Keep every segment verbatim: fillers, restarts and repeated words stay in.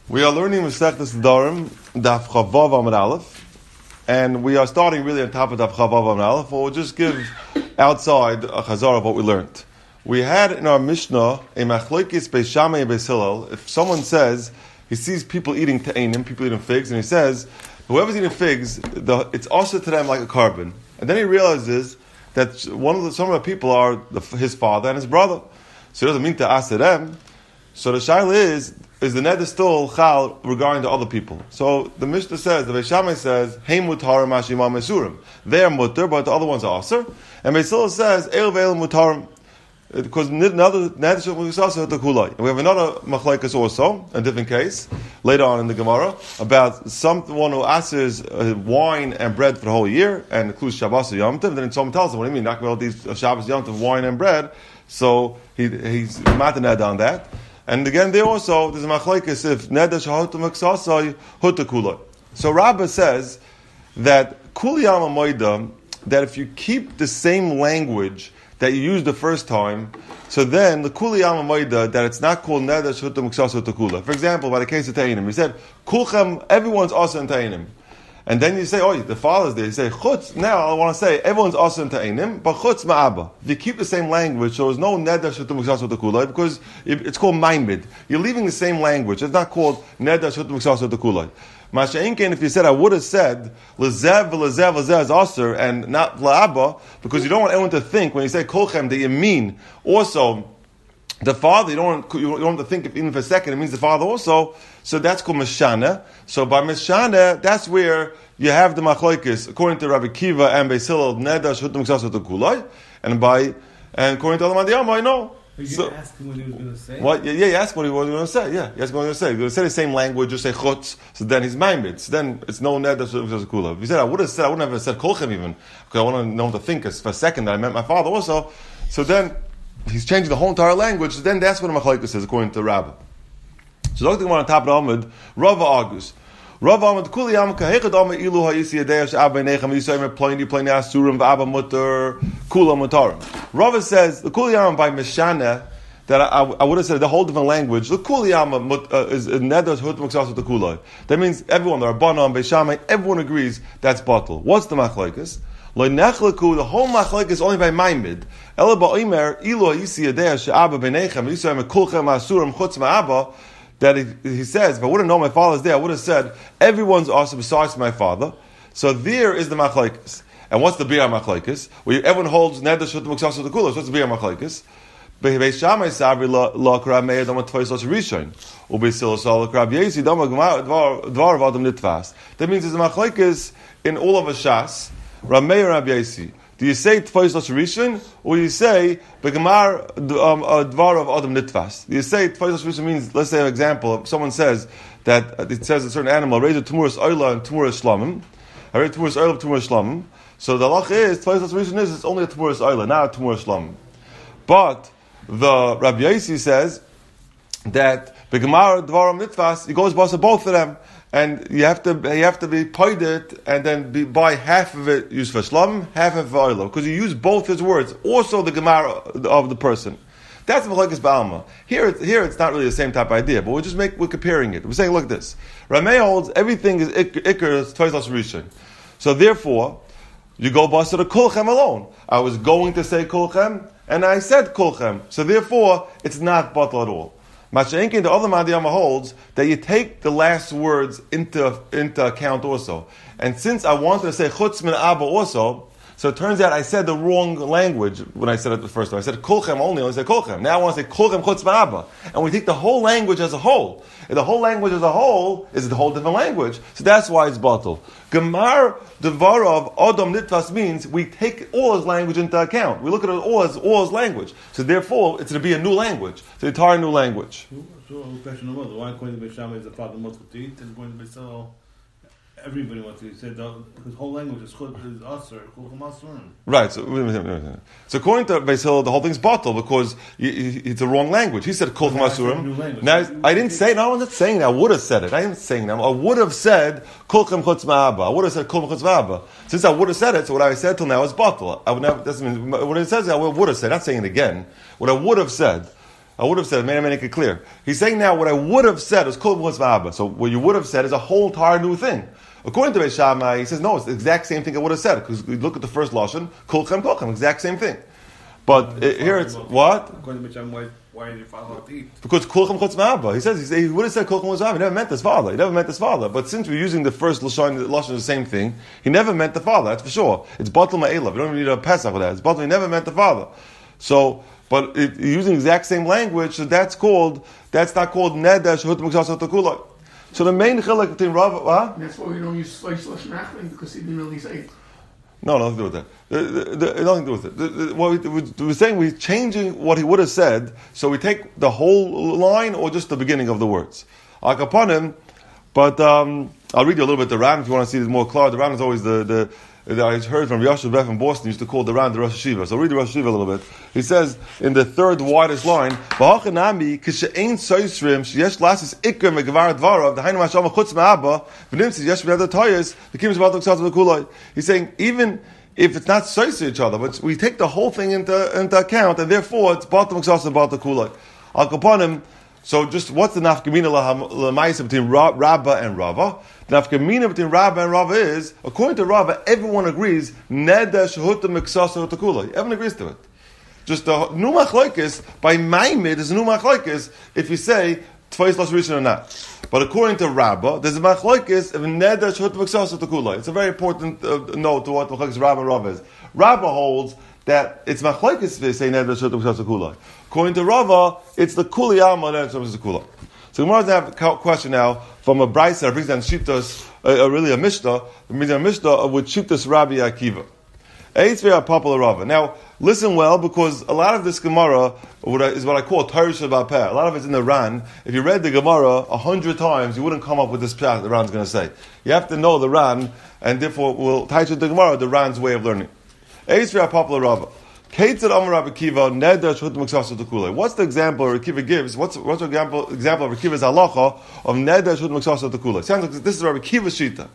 We are learning Masechtas Nedarim, Daf Chavav Amud Aleph, and we are starting really on top of Daf Chavav Amud Aleph. We'll just give outside a chazar of what we learned. We had in our Mishnah a Machlokes Beis Shammai and Beis Hillel. If someone says he sees people eating te'anim, people eating figs, and he says whoever's eating figs, the, it's also to them like a carbon, and then he realizes that one of the, some of the people are the, his father and his brother, so it doesn't mean to ask them. So the shaila is, is the neder still chal regarding the other people? So the Mishnah says, the Beis Shammai says, Hein mutarim mashima mesurim. They are mutar, but the other ones are aser. And Beis Hillel says, El ve'el mutarim. Because another neder shel muksasa hatakulai. We have another machlekes also, a different case, later on in the Gemara, about someone who asers uh, wine and bread for the whole year, and includes Shabbos and Yom Tov. Then someone tells him, what do you mean, not about these uh, Shabbos, Yom Tov, wine and bread? So he, he's mataned on that. And again, there also, there's a machlekes if neder shahot maksasai hutakula. So Rabbah says that kuliyama moida, that if you keep the same language that you used the first time, so then the kuliyama moida, that it's not called neder shahot maksasai hutakula. For example, by the case of Ta'inim, he said, kulchem, everyone's also in Ta'inim. And then you say, oh, the father's there. You say, chutz, now I want to say, everyone's also in Ta'inim, but chutz ma'aba. If you keep the same language, so there's no neder shetum muksasu tekulai, because it's called maimid. You're leaving the same language. It's not called neder shetum muksasu tekulai. Masha'inken, if you said, I would have said, lezev, lezev, lezev is aser, and not la'aba, because you don't want anyone to think, when you say kolchem, that you mean also the father, you don't want, you don't want to think, if, even for a second, it means the father also. So that's called Meshana. So by Meshana, that's where you have the machlokes, according to Rabbi Kiva and Beis Hillel, neder shehutim miksasa tekulai, and by and according to Alam Adiyam, I know. You so, asked him what he was going to say. What? Yeah, yeah, you asked what he was going to say. Yeah, you asked what he was going to say. You're going to say the same language, just say chutz. So then he's maimed. So then it's no neder shehutim miksasa tekulai. If you said, I would have said, I wouldn't have said kolchem even, because I want to know to think for a second that I meant my father also. So then he's changing the whole entire language. So then that's what the machlokes is, according to Rabbah. So look at the one on top of the Amud, Rava Agus. Rava Amud Kuli Am Kahechad Amud Ilu Ha'isi Yadeyash Abba Nechem Yisayim Pliny Pliny Asurim V'Abba Mutter Kula Mutarim. Rava says the Kuli Am by Meshana, that I, I, I would have said the whole different language. The Kuli Am uh, is Neder Hut Muksas with the Kulai. That means everyone, the Rabbanon, Beis Shammai, everyone agrees that's batal. What's the machlokes? Lo Nechlaku, the whole machlokes is only by Maimid. Ela Ba'Omer Ilu Ha'isi Yadeyash Abba Nechem Yisayim Kulchem Asurim Chutz Ma'Abba. That he, he says, if I wouldn't know my father's there, I would have said, everyone's also besides my father. So there is the machlokes. And what's the biyah machlokes? Well, everyone holds neder shehutim muksasu tekulai. So what's the biyah machlokes? Beis Shammai sabri la krab meir dama tfais los rishon. Ubeis Hillel sal krab yesi dama dvar v'adam nitvas. That means there's a machlokes in all of a shas. Rab meir Rab yesi. Do you say tfais los rishon, or you say begamar dvar of adam nitvas? Do you say tfais los rishon means, let's say an example, if someone says that it says a certain animal raised a tumuras oila and tumuras shlamim, I raised tumuras oila and tumuras shlamim. So the halach is tfais los rishon is it's only a tumuras oila, not a tumuras shlamim. But the Rabbi Yossi says that begamar dvar of nitvas, it goes by both of them. And you have to you have to be paid it, and then be, buy half of it used for shlam, half of it for oil, because you use both his words, also the gemara of the person. That's machlokes ba'alma. Here, it's, here it's not really the same type of idea, but we're just make we're comparing it. We're saying, look, this Rameh holds everything is ikar is twice less rishon. So therefore, you go bust the kolchem alone. I was going to say kolchem, and I said kolchem. So therefore, it's not batal at all. Masha'inkin, the other Madiyama holds that you take the last words into into account also. And since I wanted to say chutz min abba also, so it turns out I said the wrong language when I said it the first time. I said kolchem only, I only said kolchem. Now I want to say kolchem chutz min abba. And we take the whole language as a whole. And the whole language as a whole is a whole different language. So that's why it's batal. Gemar devarav adam nitvas means we take all his language into account. We look at it all as all his language. So therefore, it's going to be a new language. It's an entire new language. So, question number one, why according to Beis Shammai is the father must to eat, and according to Beis Hillel, everybody wants to eat. He said his whole language is chut is aser, kulchem asurim. Right. So, wait, wait, wait, wait. So according to Beis Hillel, the whole thing's batal because it's a wrong language. He said kulchem asurim. Now I didn't say. No, I'm not saying that. I would have said it. I didn't saying that. I would have said kulchem chutz ma'aba. I would have said kulchem chutz ma'aba. Since I would have said it, so what I said till now is batal. I would never. Doesn't mean what it says. I would have said. Not saying it again. What I would have said I would have said, may I make it clear. He's saying now what I would have said is kol chutz ma'aba. So what you would have said is a whole entire new thing. According to Beis Shammai, he says, no, it's the exact same thing I would have said. Because we look at the first lashon, kolchem, kolchem, exact same thing. But it, here it's, what? According to Beis Shammai, why did your father have to eat? Because kolchem chutz ma'aba. He says, he, says, he would have said kolchem chutz ma'aba. He never meant his father. He never meant his father. But since we're using the first lashon, the lashon is the same thing, he never meant the father, that's for sure. It's batel ma'elav. You don't even need a pesach with that. It's batel, he never meant the father. So, but it, using the exact same language, so that's called, that's not called neder shehut miksasa takulai. So the main chilek between Rav, huh? That's why we don't use Slice Lashon Achron, because he didn't really say it. No, nothing to do with that. The, the, the, nothing to do with it. The, the, what we, we, we're saying we're changing what he would have said, so we take the whole line or just the beginning of the words. Like upon him, but um, I'll read you a little bit the Ran if you want to see this more clear. The Ran is always the, the, the I heard from Yashav Beth in Boston, used to call the Ran the Rosh Hashiva. So I'll read the Rosh Hashiva a little bit. He says in the third widest line, V'hachanami kishe'ein soisrim sheyesh lasis ikr megvar dvarav d'hainu mashama chutz ma'aba v'nimtzi yesh b'nei toyes the kims about the kulai. He's saying even if it's not sois each other, but we take the whole thing into into account, and therefore it's batam exhausted about the kulai. Al kapanim. So just what's the nafkamina l'maisa between Rabba and Rava? The nafkamina between Rabba and Rava is, according to Rava, everyone agrees neder shehuta miksasa utakula. Everyone agrees to it. Just the nu machlokes by Maimid is nu machlokes if you say tfais lash rishon or not. But according to Rabba, there's a machlokes of neder shehuta miksasa utakula. It's a very important uh, note to what machlokes Rabba and Rava is. Rabba holds that it's machlokes they say neder shehuta miksasa utakula. According to Rava, it's the kuli alma and it's the kula. So the Gemara have a question now from a brisa that brings down shittas, uh, really a mishnah, brings down a mishnah with shittas Rabbi Akiva. It's very popular Rava. Now listen well, because a lot of this Gemara is what I call Torah Shabbat Peh. A lot of it's in the Ran. If you read the Gemara a hundred times, you wouldn't come up with this pshat the Ran's going to say. You have to know the Ran, and therefore we'll tie to the Gemara the Ran's way of learning. It's very popular Rava. What's the example Rabbi Akiva gives? What's, what's the example, example of Rabbi Akiva's halacha of neder shut miksasa tekula? Sounds like this is Rabbi Akiva's shita.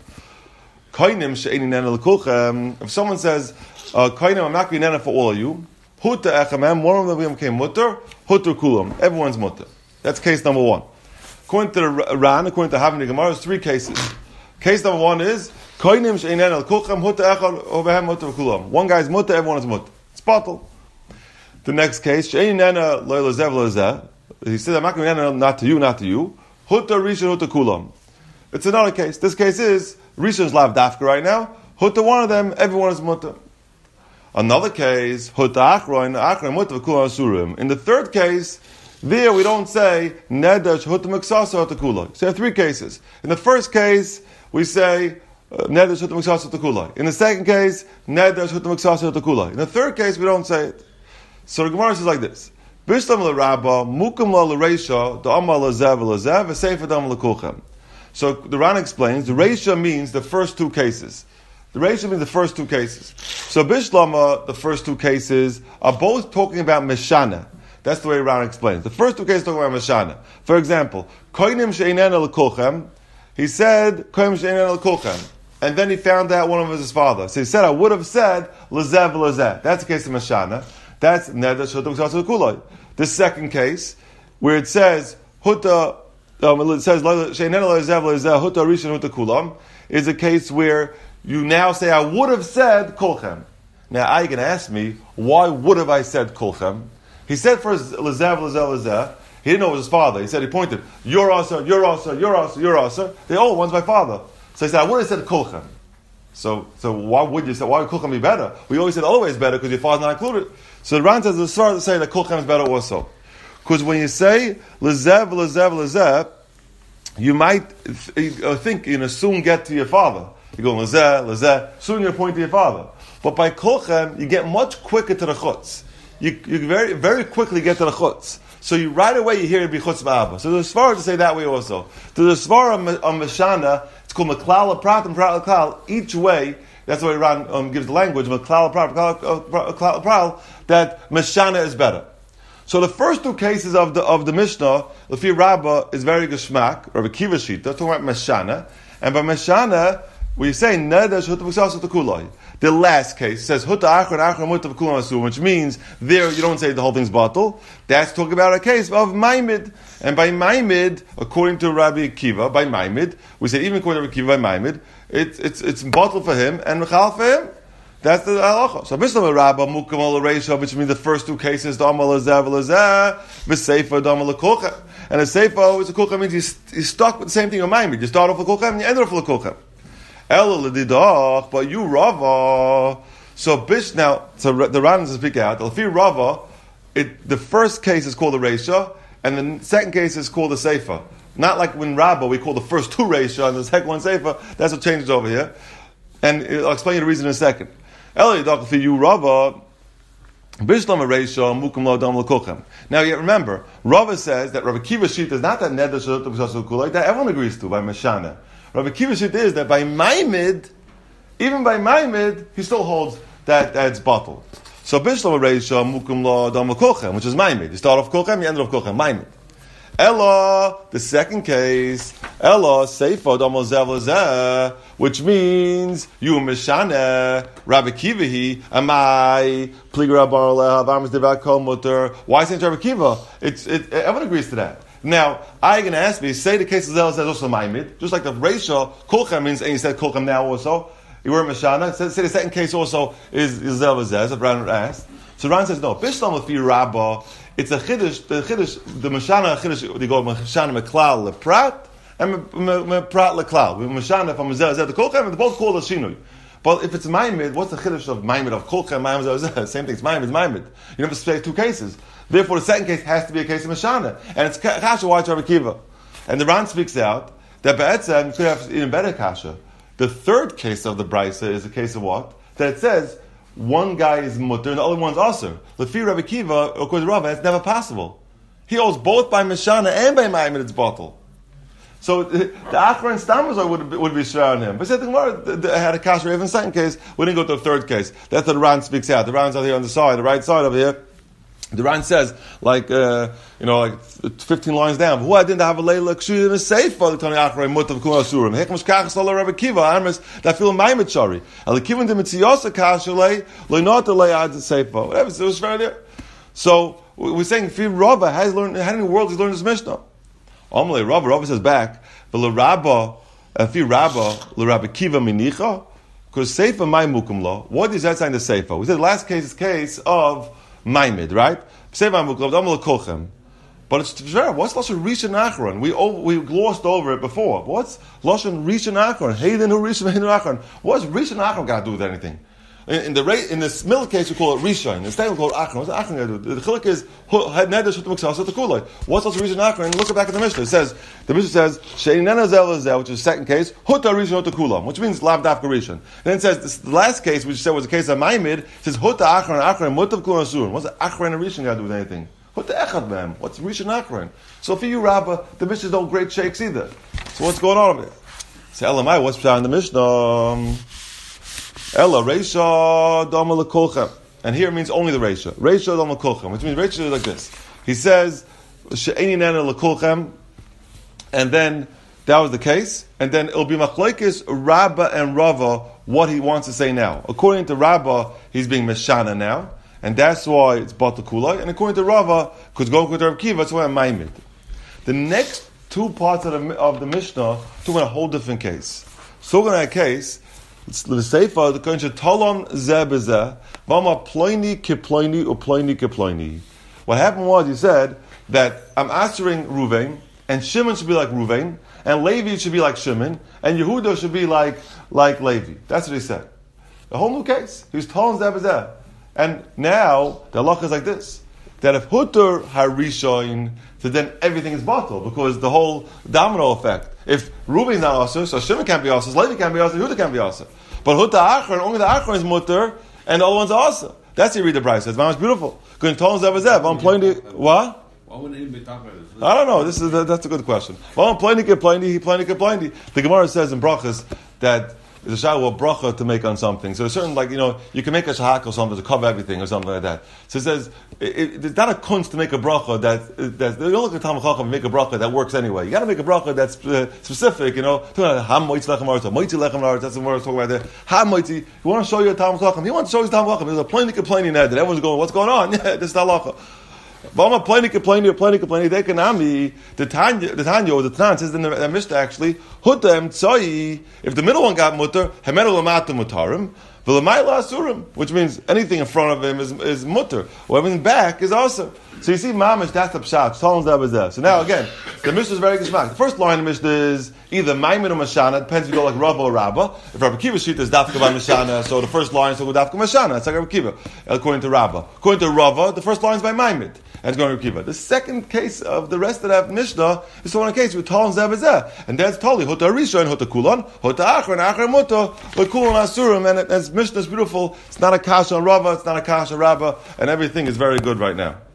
If someone says, uh, I'm not going to neder for all of you, huta echamem, one of them became mutter, hutter kulam. Everyone's mutter. That's case number one. According to the Ran, according to Havni Gemara, there's three cases. Case number one is, one guy's mutter, everyone is mutter. It's bottle. The next case, he said, I'm not going to not to you, not to you. Hutta Rishon, Hutta Kulam. It's another case. This case is, Rishon's lav dafka right now. Hutta one of them, everyone is mutter. Another case, Hutta Achroin, Achroin Mutter, Kulam Asurim. In the third case, there we don't say, Neder Hutta Miksasa, Hutta Kulam. So there are three cases. In the first case, we say, Neder shut miksasa tekulai. In the second case, neder shut miksasa tekulai. In the third case, we don't say it. So the Gemara says like this: Bishlam l'Rabba, mukam l'Reisha, the Amal l'Zev l'Zev, v'Sefer dam l'Kulchem. So the Ran explains the Reisha means the first two cases. The Reisha means the first two cases. So Bishlam, the first two cases are both talking about Meshana. That's the way Ran explains. The first two cases talking about Meshana. For example, koinim she'inena l'Kulchem. He said koinim she'inena l'Kulchem. And then he found out one of his father. So he said, I would have said, Lezev Lezev. That's the case of Mashana. That's Neder Shotum Ksasa Kulai. The second case, where it says, Huta, um, it says, She'nena Lezev Lezev, Huta Rishon Huta Kulam, is a case where you now say, I would have said Kolchem. Now, are you going to ask me, why would have I said Kolchem? He said first, Lezev Lezev Lezev. He didn't know it was his father. He said, he pointed, you're also, you're also, you're also, you're also. They all, one's my father. So he said, I would have said Kulchem. So, so why would you say, why would Kulchem be better? We always said always better because your father's not included. So the Ran says, the Sar to say that Kulchem is better also. Because when you say, Lezev, Lezev, Lezev, you might th- think, you know, soon get to your father. You go, Lezev, Lezev, soon you're pointing to your father. But by Kulchem, you get much quicker to the chutz. You, you very, very quickly get to the chutz. So you right away you hear it be chutz ba'aba. So there's Svar to say that way also. There's Svar on Meshana, it's called Meklal Prat and Prat Meklal. Each way, that's the way Ran um, gives the language, Meklal Prat Meklal Prat, that Meshana is better. So the first two cases of the of the Mishnah, Lefi Rabbah, is very geschmack, Rabbi Akiva Shita, talking about Meshana. And by Meshana, we say neder shehut v'ksasa tekulai. The last case says huta achron achron mutav kulam asur, which means there you don't say the whole thing's bottle. That's talking about a case of maimid, and by maimid, according to Rabbi Akiva, by maimid, we say even according to Rabbi Akiva, by maimid, it's it's it's bottle for him and mechal for him. That's the halacha. So Mishnah Rabba Mukam al Reisha, which means the first two cases, Dama Lazar Lazar, V'Seifa Dama L'Kolchem, and a Seifa is a Kolchem means he's, he's stuck with the same thing on Maimid. You start off with Kolchem and you end off with Kolchem. Ela L'Didach, but you Rava. So Bish now, so the Ran is to speak out. L'Fi Rava, it the first case is called the Reisha, and the second case is called the Seifa. Not like when Rabba we call the first two Reisha and the second one Seifa. That's what changes over here, and I'll explain you the reason in a second. Now you remember, Rava says that Rabbi Kiva's sheet is not that neder shehut v'ksasa tekulai that everyone agrees to by Meshana. Rabbi Kiva's sheet is that by Maimid, even by Maimid, he still holds that, that it's bottled. So Bishlam Reisha Mukum Lo Dam L'Kolchem, which is Maimid. You start off Kolchem, you end off Kolchem, Maimid. Ella, the second case, Ella Seifa Dam L'Zeh, which means you Meshana Rabbi Kivahi Amai Pligra Bar Leha Barmas Devat Kol Mutter. Why Saint Rabbi Kiva? It's it, everyone agrees to that. Now, I can ask me, say the case of Zel says also Maimid, just like the Reisha Kolchem means, and you said Kolchem now also. You were Meshana. Say, say the second case also is is Zel Zeh, as Ran asked. So Ran says no. Bishlam L'Fi Rabba. It's a chiddush. The chiddush, the meshana chiddush. They go meshana meklal leprat and meprat leklal. Meshana from zeh zeh the kolchem, and they both call the shinui. But if it's maimid, what's the chiddush of maimid of kolchem? Maimid zeh zeh. Same thing. It's maimid. Maimid. You never say two cases. Therefore, the second case has to be a case of meshana, and it's kasha why Rabbi Kiva. And the Ran speaks out that be'etzem you could have even better kasha. The third case of the brisa is a case of what? That it says one guy is mutter and the other one's aser. Lefi Rabbi Kiva, according to Rava, it's never possible. He holds both by Meshana and by Maimid its bottle. So the Achra and Stamazar would, would be sure on him. But said the Gemara had a kasher even second case. We didn't go to the third case. That's what the Ran speaks out. The Ran's out here on the side, the right side over here. The Ran says, like, uh, you know, like fifteen lines down, who I didn't have a leila kshurim is safe for the Tani Achra mutav kun asurim. Hekmash kachas ala Rabbi Kiva, armas that feel Maimid shari. Ala Kiva de mitziyosa kashalei, loinot alei ad seifa. Whatever, so it was right there. So, we're saying, Fi Rava has learned, how many worlds he's learned this Mishnah? Amalei Rava, Rava says back, but le Rabba, Fi Rabba, le Rabbi Kiva minicha, because seifa mai mukum lo. What is that saying the seifa? We said the last case is case of Maimid, right? But it's sure. What's Lashon Rishon Achron? We over, we glossed over it before. What's Lashon Rishon Achron? Hayden who Rishon Achron? What's Rishon Achron got to do with anything? In, in the in this middle case, we call it Rishon. Instead, we call it Achron. What's Achron got to do? The chiluk is neder shut muksa the kulay. What's Lashon Rishon Achron? Look back at the Mishnah. It says the Mishnah says she'inena zel zel, which is the second case, huta Rishon huta kulam, which means lav dafka Rishon. Then it says this, the last case, which said was the case of Maimid, says huta Achron Achron mutav kulam asurun. What's Achron and Rishon got to do with anything? What's the echad man? What's Rishon Achron? So for you, Rabbah, the Mishnah's no great shakes either. So what's going on over there? Say Elamai, what's in the Mishnah? Ella Reisha Dama L'Kolchem, and here it means only the Reisha. Reisha Dama L'Kolchem, which means Reisha is like this. He says She'eni Nana L'Kolchem, and then that was the case, and then it'll be Machlokes Rabba and Rava what he wants to say now. According to Rabba, he's being Meshana now, and that's why it's Batal Kulai. And according to Rava, because going with Rabbi Kiva, that's why I'm Maimid. The next two parts of the, of the Mishnah talk about a whole different case. So in that case, the Seifa, the Kohen Talon Zeh B'Zeh, Vama Ploini Keploini Uploini Keploini. What happened was, he said that I'm answering Ruvain, and Shimon should be like Ruvain, and Levi should be like Shimon, and Yehuda should be like like Levi. That's what he said. The whole new case. He was Talon Zeh B'Zeh. And now, the halacha is like this, that if Hutter Harishoin, so then everything is bottled, because the whole domino effect. If Ruvain is not Asur, so Shimon can't be Asur, Levi can't be Asur, Yehuda can't be Asur. But Hutter Achron, only the Achron is Mutter, and the other ones are Asur. That's how you read the Brisa. It's very much beautiful. Going to Talon Zeh B'Zeh. I'm playing the, what? Why wouldn't anybody talk about this? I don't know. This is that's a good question. Well, I'm playing the playing the playing the playing the. The Gemara says in Brachas that There's a shaila bracha to make on something. So there's certain, like, you know, you can make a shahak or something to cover everything or something like that. So it says, it, it, it's not a kunst to make a bracha that, that you don't look at Talmud Chacham and make a bracha that works anyway. You got to make a bracha that's uh, specific, you know. Ha moitzi lechem la'aretz, moitzi lechem la'aretz, that's the word I was talking about there. Ha moitzi, you want to show you a Talmud Chacham, he wants to show you a Talmud Chacham. There's a plainly complaining there that everyone's going, what's going on? Yeah, this is halacha. V'ama plainly complaining, plainly complaining, they can ami, the Tanya, the Tanya, or the Tanan says in the, the Mishnah actually, hutem tzoi, if the middle one got mutter, hemeru l'mata mutarim, v'l'mayla asurim, which means anything in front of him is, is mutter, or everything back is also. So you see, mamish, that's the pshat, Talmud Zeh. So now again, the Mishnah is very geschmack. The first line of the Mishnah is either Maimin or Mashana, depends if you go like Rava or Rabba. If Rabbi Kiva's sheet is Dafka by Mashana, so the first line is to go Dafka Mashana, it's like Rabbi Kiva, according to Rabba. According to Rava, the first line is by Maimin. And it's going to Rabbi Kiva. The second case of the rest of that Mishnah is the one case with Talmud Zeh. And that's totally Hota Rishon, Hota Kulon, Hota Achar, and Achar Muto, but Kulon Asurim, and it, and Mishnah is beautiful. It's not a kasha on Rava, it's not a kasha on Rabba, and everything is very good right now.